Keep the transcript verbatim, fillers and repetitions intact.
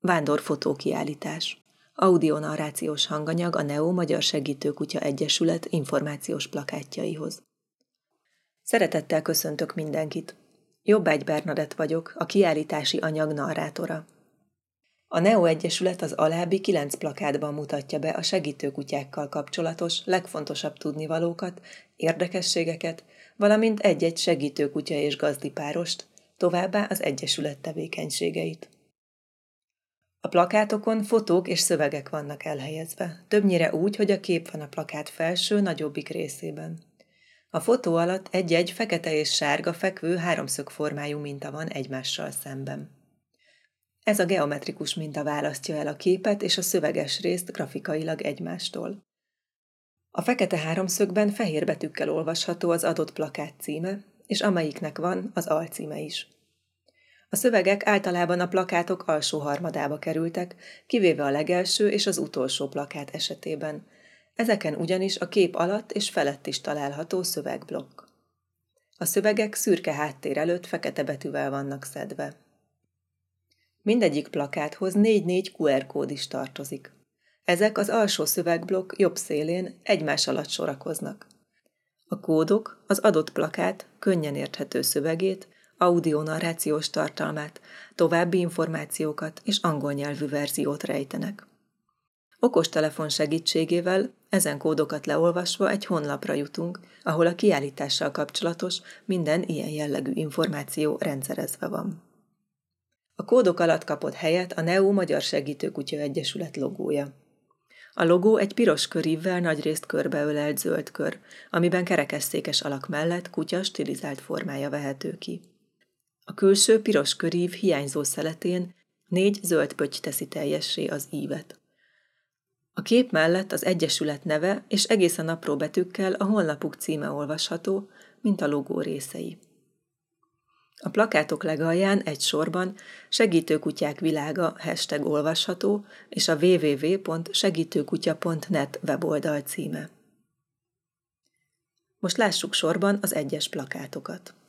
Vándorfotókiállítás. Audionarrációs hanganyag a Neo Magyar Segítőkutya Egyesület információs plakátjaihoz. Szeretettel köszöntök mindenkit! Jobbágy Bernadett vagyok, a kiállítási anyag narrátora. A Neo Egyesület az alábbi kilenc plakátban mutatja be a segítőkutyákkal kapcsolatos legfontosabb tudnivalókat, érdekességeket, valamint egy-egy segítőkutya és gazdipárost, továbbá az Egyesület tevékenységeit. A plakátokon fotók és szövegek vannak elhelyezve, többnyire úgy, hogy a kép van a plakát felső, nagyobbik részében. A fotó alatt egy-egy fekete és sárga fekvő háromszögformájú minta van egymással szemben. Ez a geometrikus minta választja el a képet és a szöveges részt grafikailag egymástól. A fekete háromszögben fehér betűkkel olvasható az adott plakát címe, és amelyiknek van az alcíme is. A szövegek általában a plakátok alsó harmadába kerültek, kivéve a legelső és az utolsó plakát esetében. Ezeken ugyanis a kép alatt és felett is található szövegblokk. A szövegek szürke háttér előtt fekete betűvel vannak szedve. Mindegyik plakáthoz négy-négy kú er kód is tartozik. Ezek az alsó szövegblokk jobb szélén egymás alatt sorakoznak. A kódok az adott plakát könnyen érthető szövegét, audionarrációs tartalmát, további információkat és angol nyelvű verziót rejtenek. Okostelefon segítségével ezen kódokat leolvasva egy honlapra jutunk, ahol a kiállítással kapcsolatos minden ilyen jellegű információ rendszerezve van. A kódok alatt kapott helyet a Neo Magyar Segítőkutya Egyesület logója. A logó egy piros körívvel nagyrészt körbeölelt zöld kör, amiben kerekesszékes alak mellett kutya stilizált formája vehető ki. A külső piros körív hiányzó szeletén négy zöld pötty teszi teljessé az ívet. A kép mellett az egyesület neve és egészen apró betűkkel a honlapuk címe olvasható, mint a logó részei. A plakátok legalján egy sorban Segítőkutyák világa hashtag olvasható és a double-u double-u double-u pont segítőkutya pont net weboldal címe. Most lássuk sorban az egyes plakátokat.